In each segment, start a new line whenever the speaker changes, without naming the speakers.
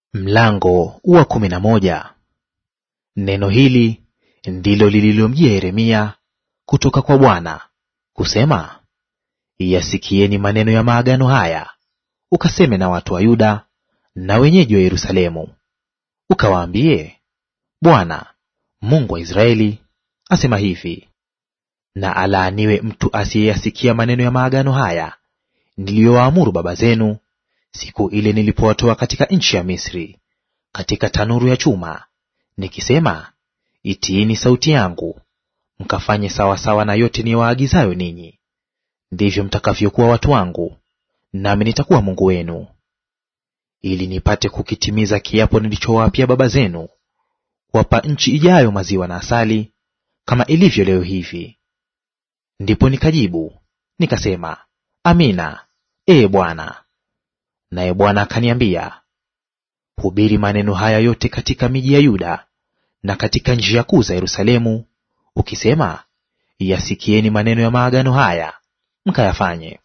Mlango wa 11. Neno hili ndilo lililomjia Yeremia kutoka kwa Bwana kusema, yasikieni maneno ya maagano haya, ukaseme na watu wa Yuda na wenyeji wa Yerusalemu, ukawaambie, Bwana Mungu wa Israeli asema hivi: na alaaniwe mtu asiyeyasikia maneno ya maagano haya niliyowaamuru baba zenu siku ile nilipowatoa katika nchi ya Misri, katika tanuru ya chuma, nikisema, itiini sauti yangu, mkafanye sawasawa na yote niwaagizayo ninyi. Ndivyo mtakavyokuwa watu wangu, nami nitakuwa Mungu wenu, ili nipate kukitimiza kiapo nilichowaapia baba zenu, kuwapa nchi ijayo maziwa na asali, kama ilivyo leo hivi. Ndipo nikajibu nikasema, Amina, ee Bwana. Naye Bwana akaniambia, hubiri maneno haya yote katika miji ya Yuda na katika njia kuu za Yerusalemu, ukisema, yasikieni maneno ya maagano haya, mkayafanye.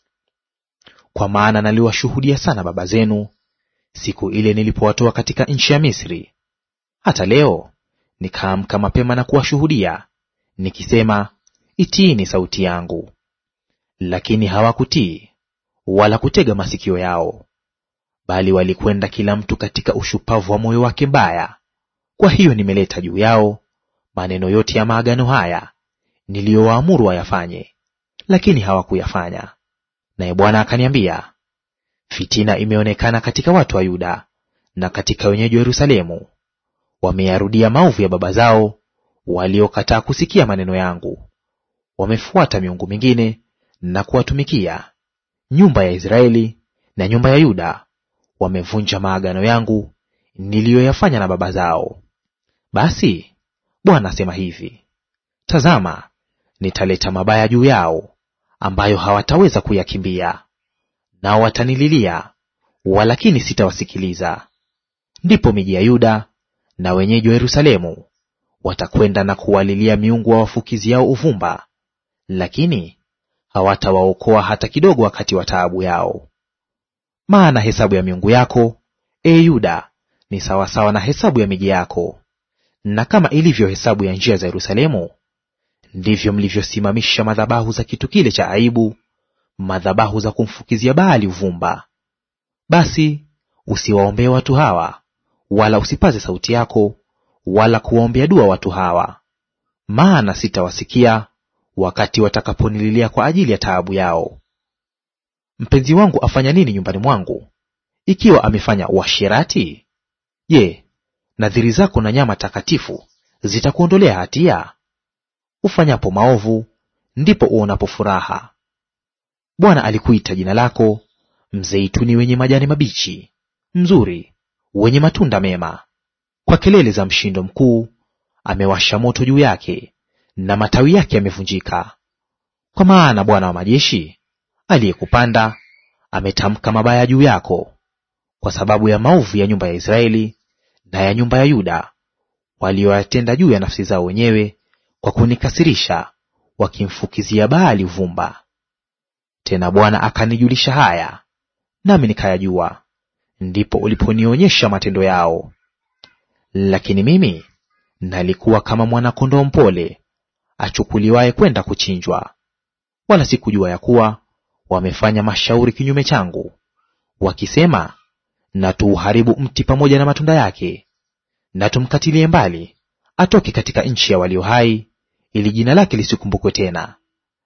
Kwa maana naliwashuhudia sana baba zenu siku ile nilipowatoa katika nchi ya Misri. Hata leo nikaamka mapema na kuwashuhudia, nikisema, itiini sauti yangu. Lakini hawakutii wala kutega masikio yao, bali walikwenda kila mtu katika ushupavu wa moyo wake mbaya. Kwa hiyo nimeleta juu yao maneno yote ya maagano haya niliyowaamuru wayafanye, lakini hawakuyafanya. Naye Bwana akaniambia, fitina imeonekana katika watu wa Yuda na katika wenyeji wa Yerusalemu. Wameyarudia maovu ya baba zao waliokataa kusikia maneno yangu. Wamefuata miungu mingine na kuwatumikia. Nyumba ya Israeli na nyumba ya Yuda wamevunja maagano yangu niliyoyafanya na baba zao. Basi Bwana asema hivi: tazama, nitaleta mabaya juu yao ambayo hawataweza kuyakimbia, nao watanililia, walakini sitawasikiliza. Ndipo miji ya Yuda na wenyeji wa Yerusalemu watakwenda na kuwalilia miungu wa wafukiziao uvumba, lakini hawatawaokoa hata kidogo wakati wa taabu yao. Maana hesabu ya miungu yako, ee Yuda, ni sawasawa na hesabu ya miji yako. Na kama ilivyo hesabu ya njia za Yerusalemu, ndivyo mlivyosimamisha madhabahu za kitu kile cha aibu, madhabahu za kumfukizia Baali uvumba. Basi usiwaombee watu hawa, wala usipaze sauti yako, wala kuwaombea dua watu hawa, maana sitawasikia wakati watakaponililia kwa ajili ya taabu yao. Mpenzi wangu afanya nini nyumbani mwangu, ikiwa amefanya uasherati? Je, nadhiri zako na nyama takatifu zitakuondolea hatia? Ufanyapo maovu, ndipo uonapo furaha. Bwana alikuita jina lako mzeituni wenye majani mabichi, mzuri, wenye matunda mema. Kwa kelele za mshindo mkuu amewasha moto juu yake, na matawi yake yamevunjika. Kwa maana Bwana wa majeshi aliyekupanda ametamka mabaya juu yako, kwa sababu ya maovu ya nyumba ya Israeli na ya nyumba ya Yuda, walioyatenda juu ya nafsi zao wenyewe kwa kunikasirisha, wakimfukizia Baali uvumba. Tena Bwana akanijulisha haya, nami nikayajua; ndipo uliponionyesha matendo yao. Lakini mimi nalikuwa kama mwana-kondoo mpole achukuliwaye kwenda kuchinjwa, wala sikujua ya kuwa wamefanya mashauri kinyume changu, wakisema, na tuuharibu mti pamoja na matunda yake, na tumkatilie mbali atoke katika nchi ya walio hai, ili jina lake lisikumbukwe tena.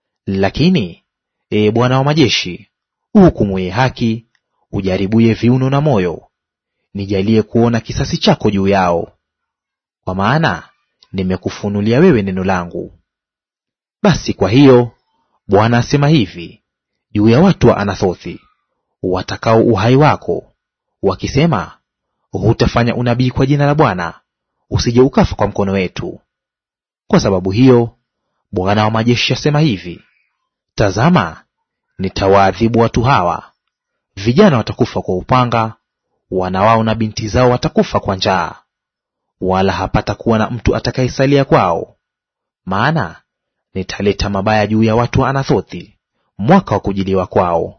Lakini ee Bwana wa majeshi, uhukumuye haki, ujaribuye viuno na moyo, nijalie kuona kisasi chako juu yao, kwa maana nimekufunulia wewe neno langu. Basi kwa hiyo Bwana asema hivi juu ya watu wa Anathothi watakao uhai wako, wakisema, hutafanya unabii kwa jina la Bwana, usije ukafa kwa mkono wetu. Kwa sababu hiyo Bwana wa majeshi asema hivi: tazama, nitawaadhibu watu hawa. Vijana watakufa kwa upanga, wana wao na binti zao watakufa kwa njaa, wala hapata kuwa na mtu atakayesalia kwao. Maana nitaleta mabaya juu ya watu wa Anathothi mwaka wa kujiliwa kwao.